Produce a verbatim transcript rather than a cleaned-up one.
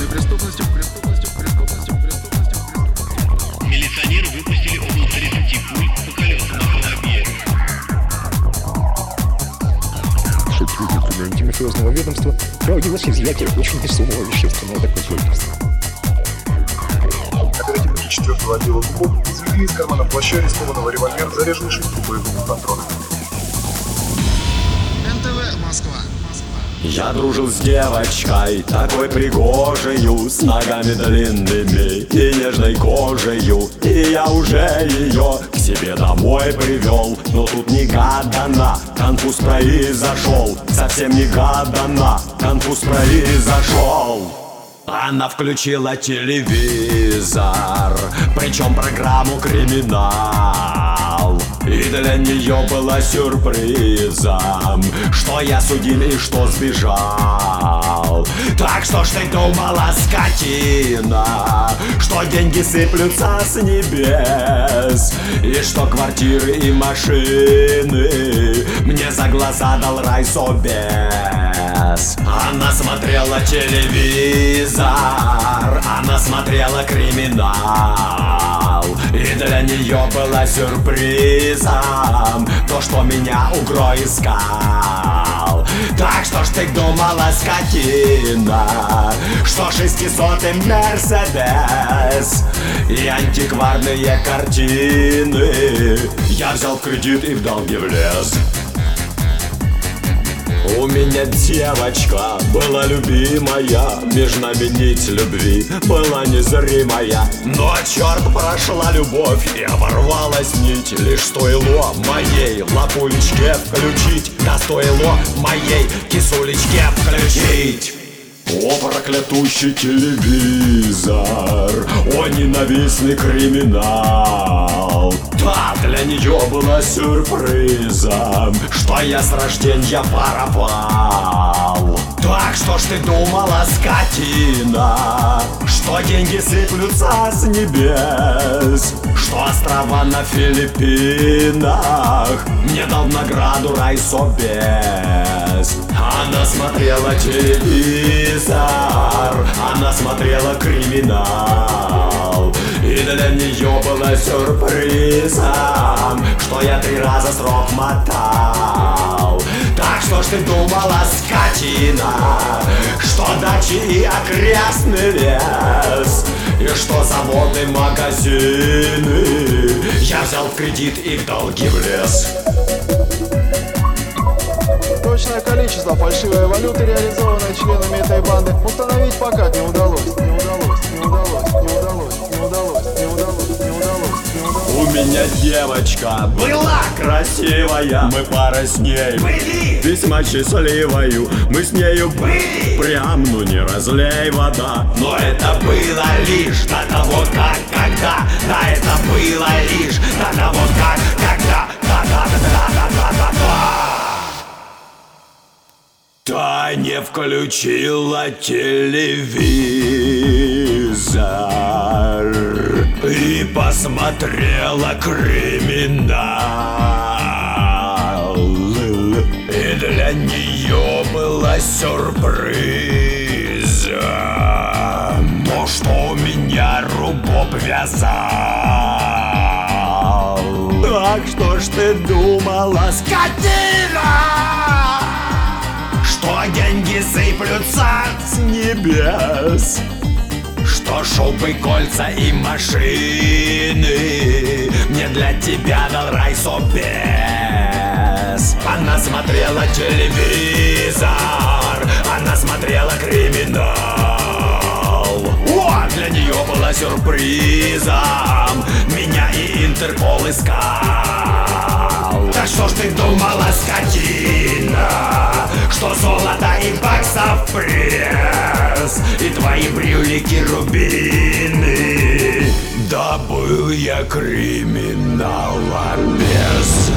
преступностью, преступностью, преступностью, преступностью, преступностью. Милиционеры выпустили около тридцати пуль по колесам автомобиля. Сотруднику антимафиозного ведомства проводилось изъятие очень весомого вещественного доказательства. Оперативники четвёртого отдела ГУП извлекли из кармана плаща арестованного револьвер, заряженный шестью боевыми патронами. эн тэ вэ Москва. Я дружил с девочкой, такой пригожею, с ногами длинными и нежной кожею. И я уже ее к себе домой привел. Но тут негаданно конфуз произошел. Совсем негаданно конфуз произошел. Она включила телевизор, причем программу «Криминал». И для нее было сюрпризом, что я судим и что сбежал. Так что ж ты думала, скотина, что деньги сыплются с небес, и что квартиры и машины мне за глаза дал райсобес. Она смотрела телевизор, она смотрела «Криминал». И для нее было сюрпризом то, что меня угро искал. Так что ж ты думала, скотина, что шестисотый Мерседес и антикварные картины я взял в кредит и в долги влез. У меня девочка была любимая, между нами нить любви была незримая. Но, черт, прошла любовь и оборвалась нить. Лишь стоило моей лапулечке включить, да стоило моей кисулечке включить. О, проклятущий телевизор, о, ненавистный криминал. Да, для нее было сюрпризом, что я с рождения воровал. Так что ж ты думала, скотина, что деньги сыплются с небес, что острова на Филиппинах мне дал награду райсобес. Она смотрела телевизор, она смотрела «Криминал». И для нее было сюрпризом, что я три раза срок мотал. Так что ж ты думала, скотина, что дачи и окрестный лес, и что заводы, магазины я взял в кредит и в долги влез. Точное количество фальшивой валюты, реализованной членами этой банды, установить пока не удалось. Не удалось, не удалось, не удалось, не удалось, не удалось, не удалось, не удалось. У меня девочка была красивая, мы пара с ней были весьма счастливою. Мы с нею были прям, ну не разлей вода. Но это было лишь до того, как, когда. Да, это было лишь до того, как, когда. Да, да, да, да, да, да, да, да. Та не включила телевизор и посмотрела «Криминал». И для нее было сюрпризом то, что у меня рубоп вязал. Так что ж ты думала, скотина, что деньги сыплются с небес, что шубы, кольца и машины мне для тебя дал райсобес. Она смотрела телевизор, она смотрела «Криминал». О, для нее было сюрпризом, меня и Интерпол искал. Так что ж ты думала, скотина, что золото и баксов пресс и твои брюлики рубины добыл я криминала без.